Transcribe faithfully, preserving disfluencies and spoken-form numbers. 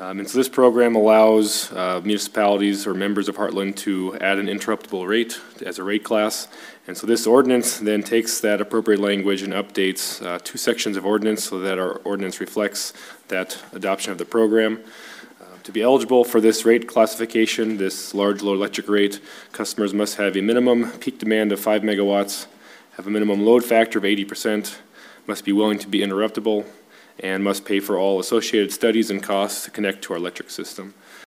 Um, and so this program allows uh, municipalities or members of Heartland to add an interruptible rate as a rate class. And so this ordinance then takes that appropriate language and updates uh, two sections of ordinance so that our ordinance reflects that adoption of the program. Uh, to be eligible for this rate classification, this large load electric rate, customers must have a minimum peak demand of five megawatts, have a minimum load factor of eighty percent, must be willing to be interruptible, and must pay for all associated studies and costs to connect to our electric system.